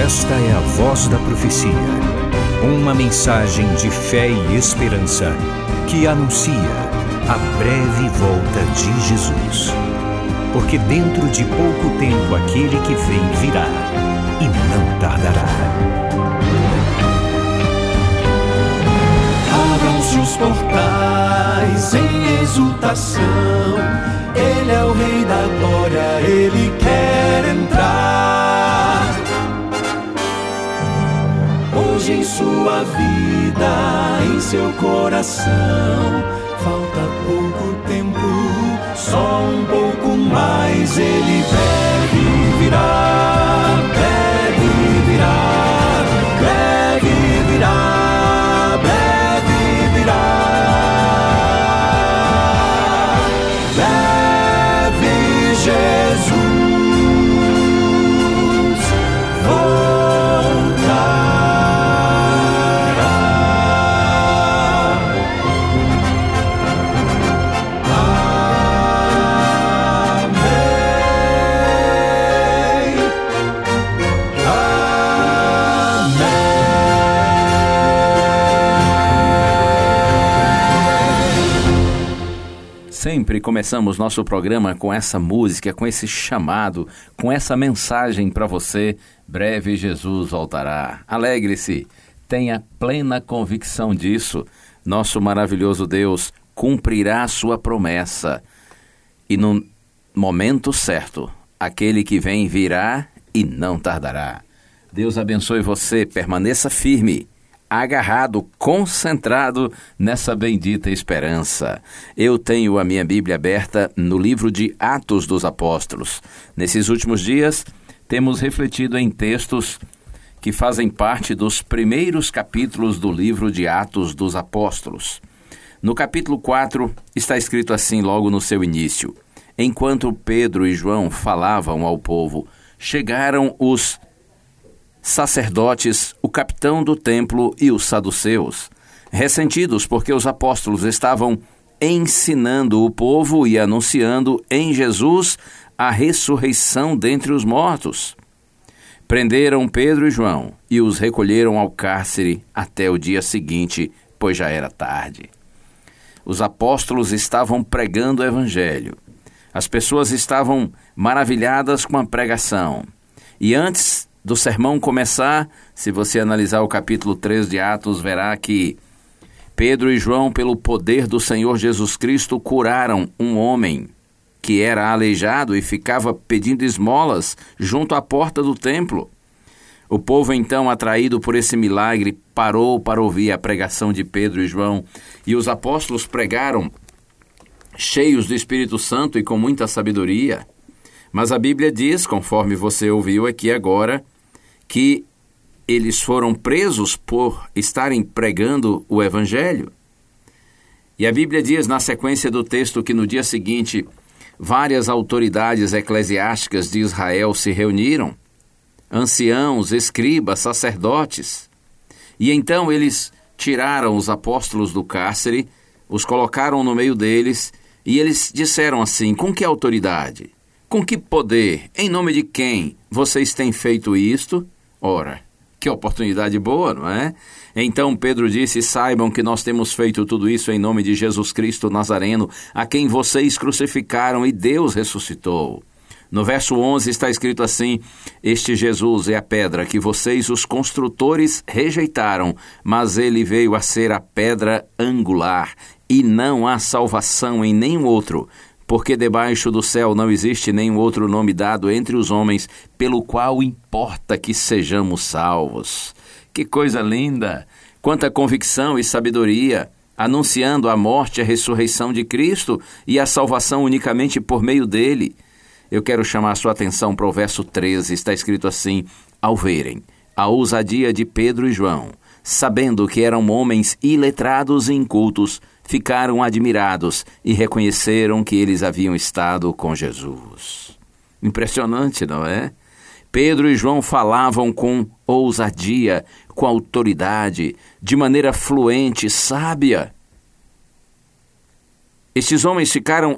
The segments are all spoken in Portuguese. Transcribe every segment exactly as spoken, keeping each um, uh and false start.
Esta é a Voz da Profecia, uma mensagem de fé e esperança que anuncia a breve volta de Jesus. Porque dentro de pouco tempo aquele que vem virá e não tardará. Abram-se os portais em exultação, Ele é o Rei da Glória, Ele quer entrar. Hoje em sua vida, em seu coração, falta pouco tempo, só um pouco mais. Ele deve virar, deve virar, deve virar, deve virar. Deve Jesus Sempre começamos nosso programa com essa música, com esse chamado, com essa mensagem para você: breve Jesus voltará. Alegre-se, tenha plena convicção disso. Nosso maravilhoso Deus cumprirá a sua promessa. E no momento certo, aquele que vem virá e não tardará. Deus abençoe você, permaneça firme, agarrado, concentrado nessa bendita esperança. Eu tenho a minha Bíblia aberta no livro de Atos dos Apóstolos. Nesses últimos dias, temos refletido em textos que fazem parte dos primeiros capítulos do livro de Atos dos Apóstolos. No capítulo quatro, está escrito assim logo no seu início: enquanto Pedro e João falavam ao povo, chegaram os sacerdotes, o capitão do templo e os saduceus, ressentidos porque os apóstolos estavam ensinando o povo e anunciando em Jesus a ressurreição dentre os mortos. Prenderam Pedro e João e os recolheram ao cárcere até o dia seguinte, pois já era tarde. Os apóstolos estavam pregando o evangelho. As pessoas estavam maravilhadas com a pregação. E antes do sermão começar, se você analisar o capítulo três de Atos, verá que Pedro e João, pelo poder do Senhor Jesus Cristo, curaram um homem que era aleijado e ficava pedindo esmolas junto à porta do templo. O povo, então, atraído por esse milagre, parou para ouvir a pregação de Pedro e João, e os apóstolos pregaram cheios do Espírito Santo e com muita sabedoria. Mas a Bíblia diz, conforme você ouviu aqui agora, que eles foram presos por estarem pregando o Evangelho. E a Bíblia diz na sequência do texto que no dia seguinte, várias autoridades eclesiásticas de Israel se reuniram, anciãos, escribas, sacerdotes, e então eles tiraram os apóstolos do cárcere, os colocaram no meio deles, e eles disseram assim: com que autoridade? Com que poder? Em nome de quem vocês têm feito isto? Ora, que oportunidade boa, não é? Então Pedro disse: saibam que nós temos feito tudo isso em nome de Jesus Cristo Nazareno, a quem vocês crucificaram e Deus ressuscitou. No verso onze está escrito assim: este Jesus é a pedra que vocês, os construtores, rejeitaram, mas ele veio a ser a pedra angular, e não há salvação em nenhum outro, porque debaixo do céu não existe nenhum outro nome dado entre os homens, pelo qual importa que sejamos salvos. Que coisa linda! Quanta convicção e sabedoria, anunciando a morte e a ressurreição de Cristo e a salvação unicamente por meio dele. Eu quero chamar a sua atenção para o verso treze, está escrito assim: ao verem a ousadia de Pedro e João, sabendo que eram homens iletrados e incultos, ficaram admirados e reconheceram que eles haviam estado com Jesus. Impressionante, não é? Pedro e João falavam com ousadia, com autoridade, de maneira fluente, sábia. Estes homens ficaram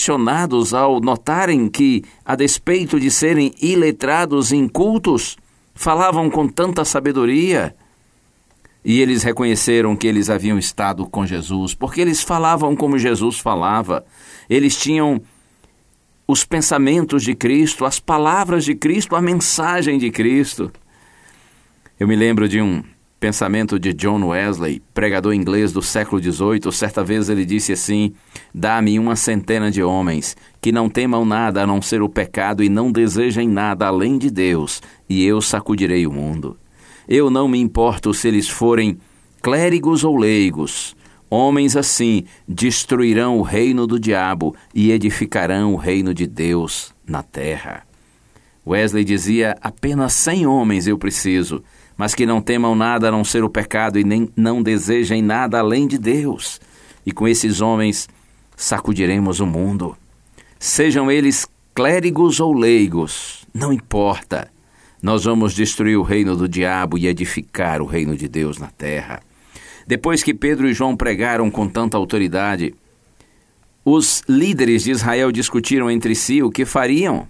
impressionados ao notarem que, a despeito de serem iletrados e incultos, falavam com tanta sabedoria. E eles reconheceram que eles haviam estado com Jesus, porque eles falavam como Jesus falava. Eles tinham os pensamentos de Cristo, as palavras de Cristo, a mensagem de Cristo. Eu me lembro de um pensamento de John Wesley, pregador inglês do século dezoito. Certa vez ele disse assim: dá-me uma centena de homens que não temam nada a não ser o pecado e não desejem nada além de Deus, e eu sacudirei o mundo. Eu não me importo se eles forem clérigos ou leigos. Homens assim destruirão o reino do diabo e edificarão o reino de Deus na terra. Wesley dizia: apenas cem homens eu preciso, mas que não temam nada a não ser o pecado e nem não desejem nada além de Deus. E com esses homens sacudiremos o mundo. Sejam eles clérigos ou leigos, não importa. Nós vamos destruir o reino do diabo e edificar o reino de Deus na terra. Depois que Pedro e João pregaram com tanta autoridade, os líderes de Israel discutiram entre si o que fariam.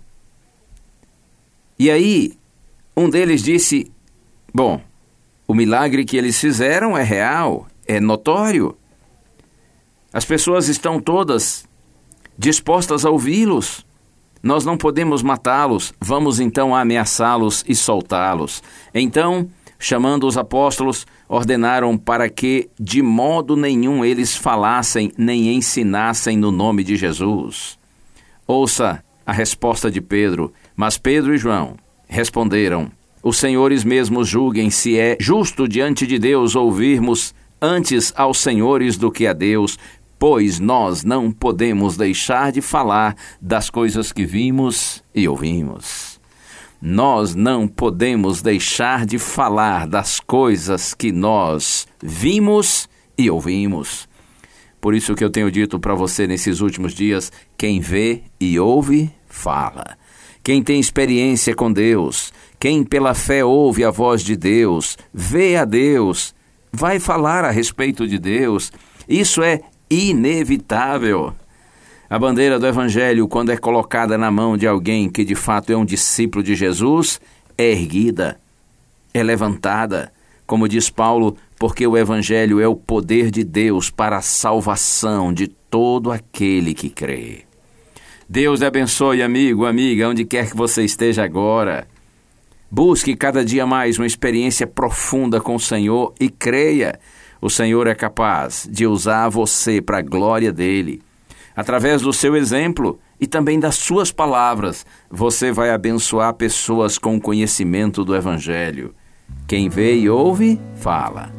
E aí, um deles disse: bom, o milagre que eles fizeram é real, é notório. As pessoas estão todas dispostas a ouvi-los. Nós não podemos matá-los, vamos então ameaçá-los e soltá-los. Então, chamando os apóstolos, ordenaram para que de modo nenhum eles falassem nem ensinassem no nome de Jesus. Ouça a resposta de Pedro. Mas Pedro e João responderam: os senhores mesmos julguem se é justo diante de Deus ouvirmos antes aos senhores do que a Deus, pois nós não podemos deixar de falar das coisas que vimos e ouvimos. Nós não podemos deixar de falar das coisas que nós vimos e ouvimos. Por isso que eu tenho dito para você nesses últimos dias: quem vê e ouve, fala. Quem tem experiência com Deus, quem pela fé ouve a voz de Deus, vê a Deus, vai falar a respeito de Deus. Isso é inevitável. A bandeira do Evangelho, quando é colocada na mão de alguém que de fato é um discípulo de Jesus, é erguida, é levantada, como diz Paulo, porque o Evangelho é o poder de Deus para a salvação de todo aquele que crê. Deus te abençoe, amigo, amiga, onde quer que você esteja agora. Busque cada dia mais uma experiência profunda com o Senhor e creia. O Senhor é capaz de usar você para a glória dele. Através do seu exemplo e também das suas palavras, você vai abençoar pessoas com o conhecimento do Evangelho. Quem vê e ouve, fala.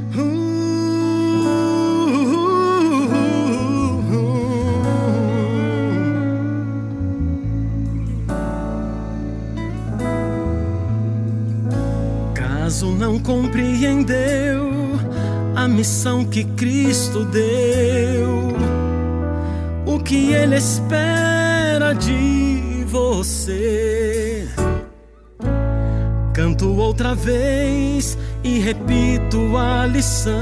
Caso não compreendeu a missão que Cristo deu, o que Ele espera de você, canto outra vez e repito a lição: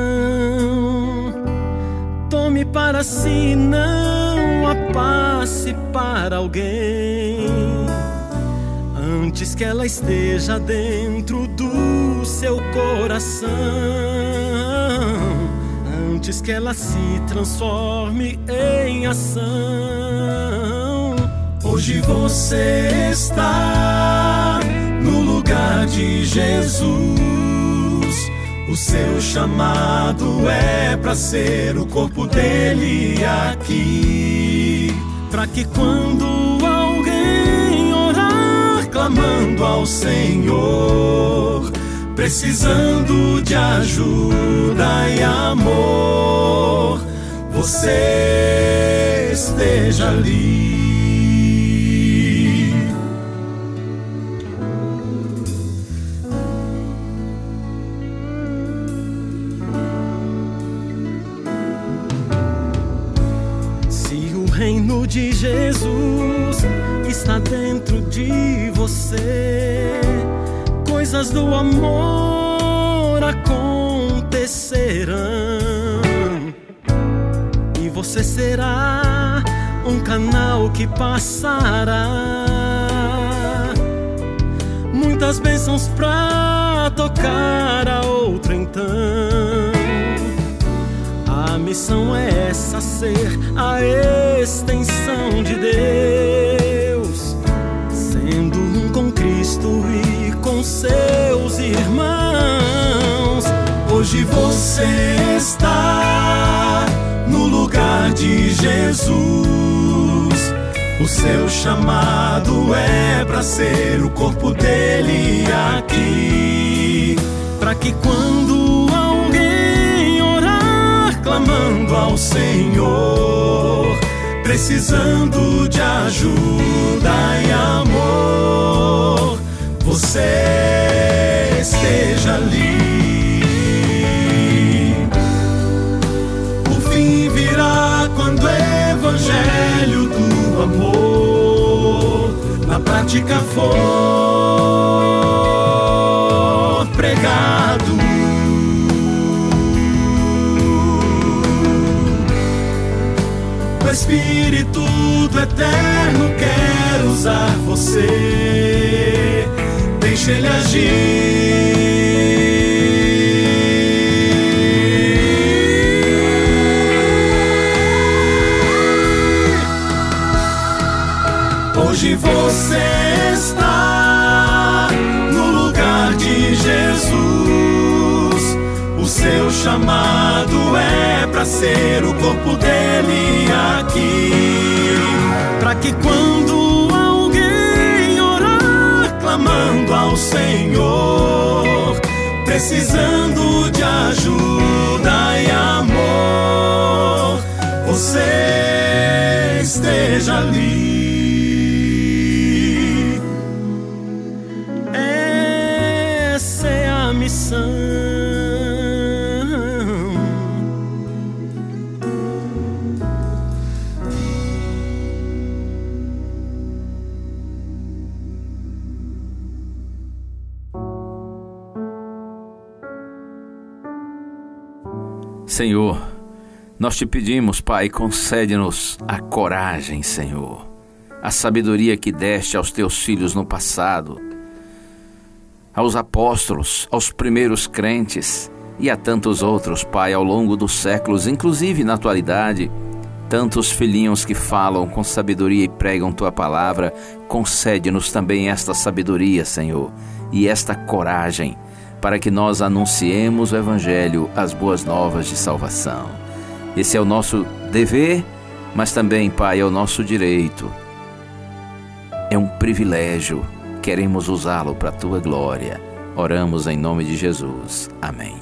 tome para si, não a passe para alguém, antes que ela esteja dentro do seu coração, antes que ela se transforme em ação. Hoje você está no lugar de Jesus. O seu chamado é para ser o corpo dele aqui, para que quando alguém orar clamando ao Senhor, precisando de ajuda e amor, você esteja ali. Se o reino de Jesus está dentro de você, coisas do amor acontecerão e você será um canal que passará muitas bênçãos pra tocar a outra então. A missão é essa, ser a extensão de Deus, sendo um com Cristo e com seus irmãos. Hoje você está no lugar de Jesus. O seu chamado é para ser o corpo dele aqui, para que quando alguém orar clamando ao Senhor, precisando de ajuda e amor, você esteja ali. O fim virá quando o evangelho do amor na prática for pregado. O Espírito do Eterno quer usar você, deixa ele agir. Hoje você está no lugar de Jesus. O seu chamado é para ser o corpo dele aqui, para que quando alguém orar clamando ao Senhor, precisando de ajuda e amor, você esteja ali. Missão. Senhor, nós te pedimos, Pai, concede-nos a coragem, Senhor, a sabedoria que deste aos teus filhos no passado, aos apóstolos, aos primeiros crentes e a tantos outros, Pai, ao longo dos séculos, inclusive na atualidade, tantos filhinhos que falam com sabedoria e pregam Tua palavra. Concede-nos também esta sabedoria, Senhor, e esta coragem, para que nós anunciemos o Evangelho, as boas novas de salvação. Esse é o nosso dever, mas também, Pai, é o nosso direito. É um privilégio. Queremos usá-lo para a Tua glória. Oramos em nome de Jesus. Amém.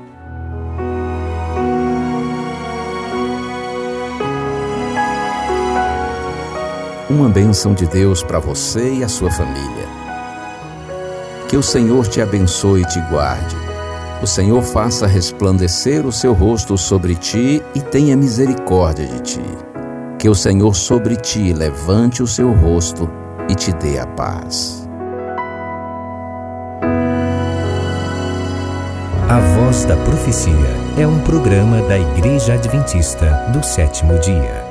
Uma bênção de Deus para você e a sua família. Que o Senhor te abençoe e te guarde. O Senhor faça resplandecer o seu rosto sobre ti e tenha misericórdia de ti. Que o Senhor sobre ti levante o seu rosto e te dê a paz. A Voz da Profecia é um programa da Igreja Adventista do Sétimo Dia.